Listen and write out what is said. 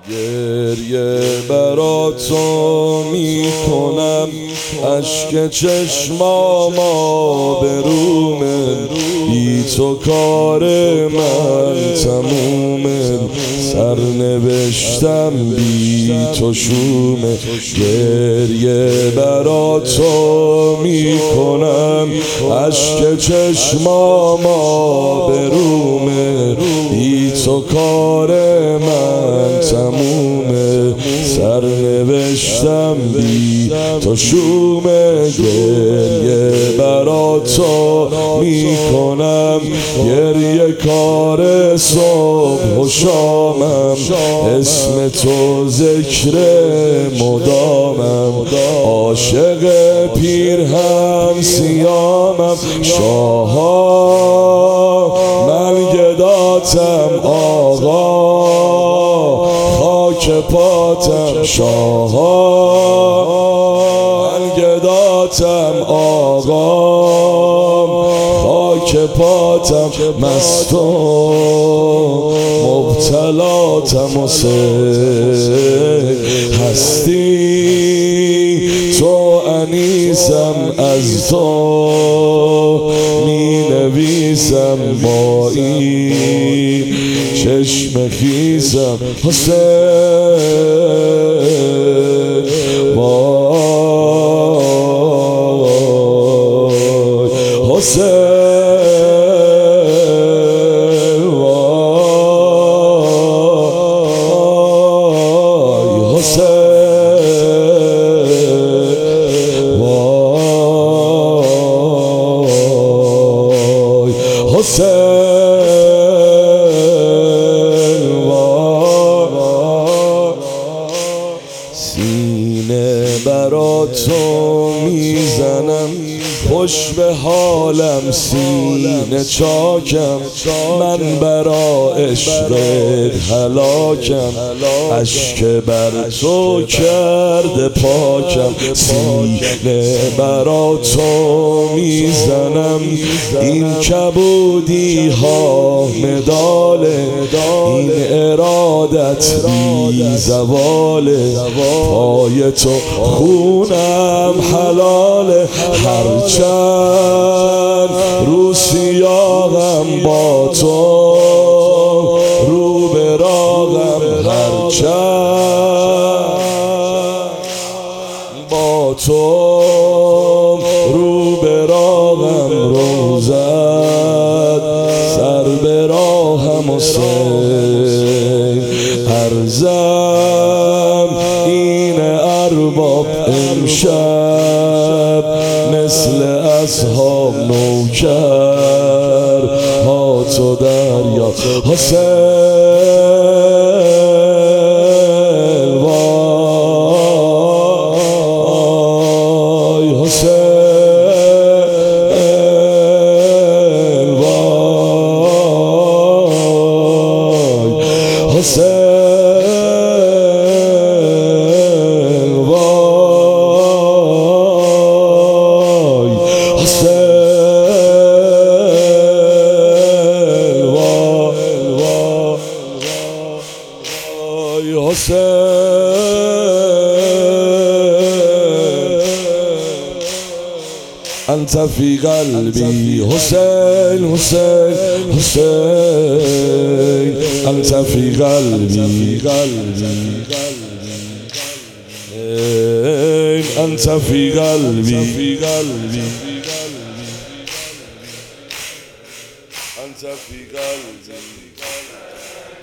گریه برا تو میکنم، اشک چشمام آبرومه، بی تو کار من تمومه، سرنوشتم بی تو شومه. گریه برا تو میکنم، اشک چشمام آبرومه، بی تو کار من تمومه، سرنوشتم بی تو شومه. گریه برا تو میکنم، گریه کار صبح و شامم، اسم تو ذکر مدامم، عاشق پیرهن سیامم. شاها من گداتم آقا، خاک پاتم شاها، من گداتم آقا، خاک پاتم، مست و مبتلاتم و هستی تو انیسم، از تو می نویسم با این چشم خیسم. حسین وای حسین وای حسین وای حسین سینه برا تو میزنم، خوش به حالم سینه چاکم، من برا عشقت هلاکم، اشک بر تو کرده پاکم. سینه برا تو میزنم، این کبودی ها مداله، این ارادت بی زواله، پای تو خونم حلاله، هرچند رو سیاهم با تو رو به راهم، هرچند با تو رو به راهم، روزت سر به راهم حسین. ارزم این ارباب امشب، مثل اصحاب نوکر ها تو دریا. حسین وای حسین وای حسین أنت في قلبي حسين حسين حسين، أنت في قلبي أنت في قلبي أنت في قلبي.